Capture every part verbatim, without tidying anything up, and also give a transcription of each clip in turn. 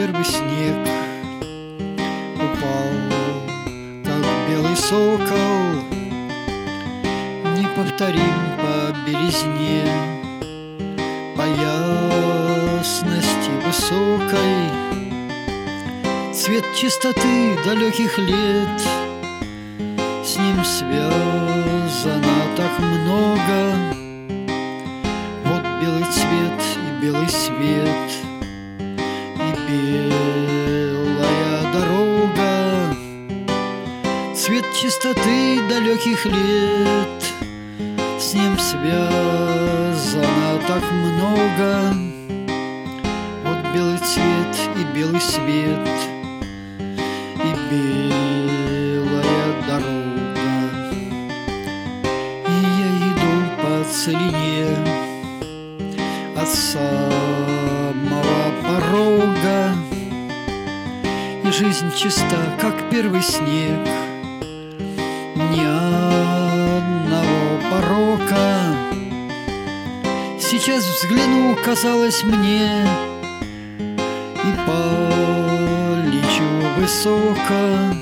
первый снег упал, как белый сокол, неповторим по белизне, по ясности высокой. Цвет чистоты далеких лет, с ним связано так много. Вот белый цвет и белый свет, и белая дорога. Цвет чистоты далеких лет, с ним связано так много. Вот белый цвет и белый свет, и белая дорога. И я иду по целине от самого порога, и жизнь чиста, как первый снег, ни одного порока. Сейчас взгляну, казалось мне, и полечу высоко.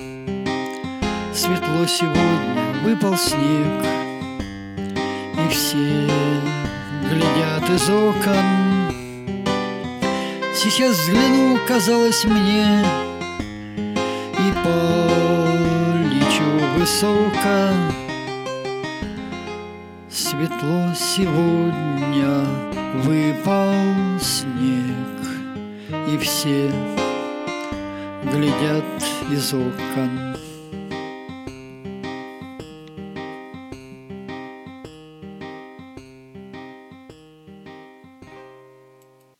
Светло сегодня, выпал снег, и все глядят из окон. Сейчас взгляну, казалось мне, и полечу высоко. Светло сегодня, выпал снег, и все глядят из окон.